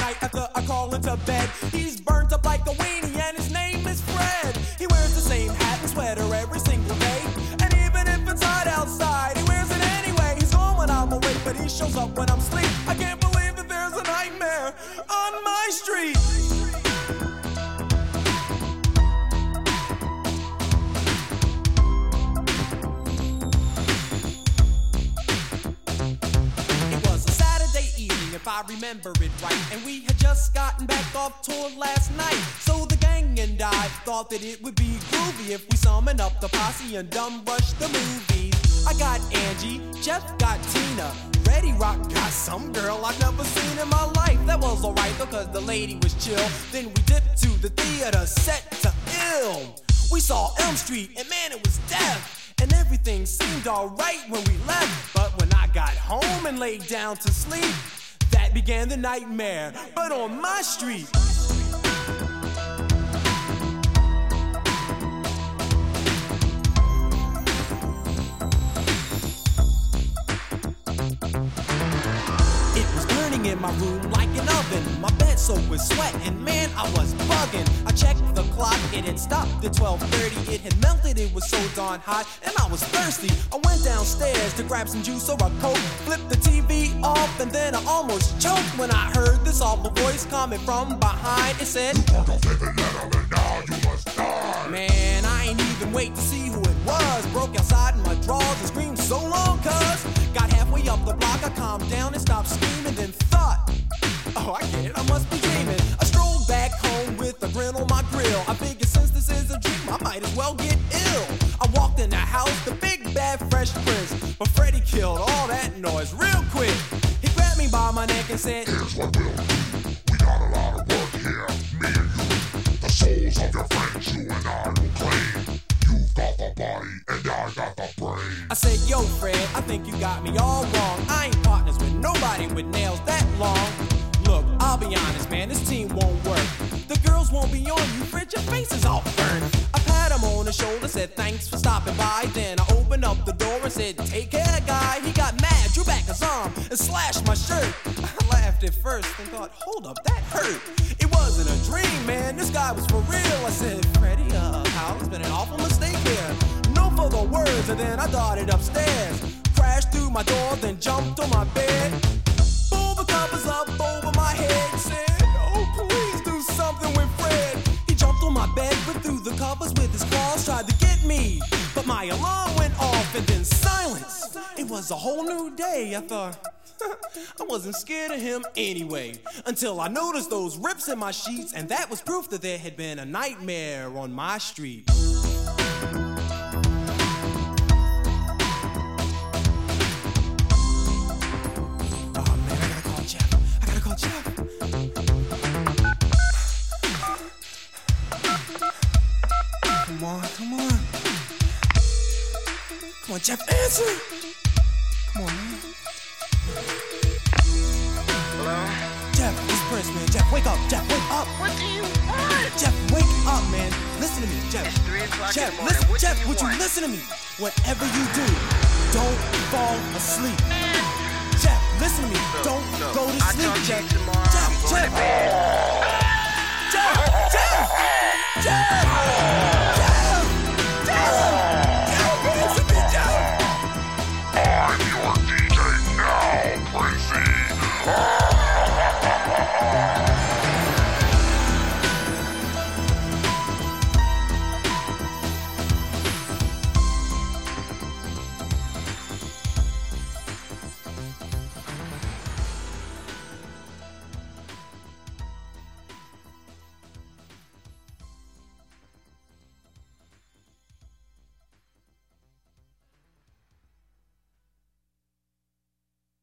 night after I crawl into bed. He's burnt up like a weenie and his name is Fred. He wears the same hat and sweater every single day, and even if it's hot outside, he wears it anyway. He's gone when I'm awake, but he shows up when I'm asleep. I can't believe that there's a nightmare on my street. If I remember it right, and we had just gotten back off tour last night. So the gang and I thought that it would be groovy if we summoned up the posse and dumb rush the movies. I got Angie, Jeff got Tina, Reddy Rock got some girl I've never seen in my life. That was alright though, cause the lady was chill. Then we dipped to the theater set to ill. We saw Elm Street, and man, it was death. And everything seemed alright when we left. But when I got home and laid down to sleep, that began the nightmare, but on my street. It was burning in my room like an oven. My bed soaked with sweat, and man, I was bugging. I checked the clock, it had stopped at 12:30. It had melted, it was so darn hot, and I was thirsty. I went downstairs to grab some juice or a Coke, flipped the TV off, and then I almost choked when I heard this awful voice coming from behind. It said, "You can't live and let him, and now you must die." Man, I ain't even wait to see who it was. Broke outside in my drawers and screamed so long, cuz got halfway up the block, I calmed down and stopped screaming, then thought, oh, I get it, I must be dreaming. I strolled back home with a grin on my grill. I figured since this is a dream, I might as well get ill. I walked in the house, the big bad Fresh Prince, but Freddy killed all that noise real quick. He grabbed me by my neck and said, "Here's what we'll do. We got a lot of work here, me and you. The souls of your friends, you and I will claim. You've got the body and I got the brain." I said, "Yo, Fred, I think you got me all wrong. I ain't partners with nobody with nails that long. Look, I'll be honest, man, this team won't work. The girls won't be on you, Fred, your face is all burned." I pat him on the shoulder, said thanks for stopping by. Then I opened up the door and said, "Take care, guy." He got mad, drew back his arm, and slashed my shirt. I laughed at first and thought, hold up, that hurt. It wasn't a dream, man, this guy was for real. I said, "Freddy, pal, it's been an awful mistake here." No further words, and then I darted upstairs, crashed through my door, then jumped on my bed. Pulled the covers up over my head, said, "Oh, please do something with Fred." He jumped on my bed, went through the covers with his claws, tried to get me, but my alarm went off, and then silence. It was a whole new day. I thought, I wasn't scared of him anyway, until I noticed those rips in my sheets, and that was proof that there had been a nightmare on my street. Come on, Jeff, answer! Come on, man. Hello? Jeff, it's Prince, man. Jeff, wake up. Jeff, wake up. What do you want? Jeff, wake up, man. Listen to me, Jeff. It's 3 o'clock Jeff, in the morning. listen, What Jeff, do you would want? you listen to me? Whatever you do, don't fall asleep. Jeff, listen to me. Don't go to sleep, I'll talk to Jeff. you tomorrow. Jeff, I'm going to bed.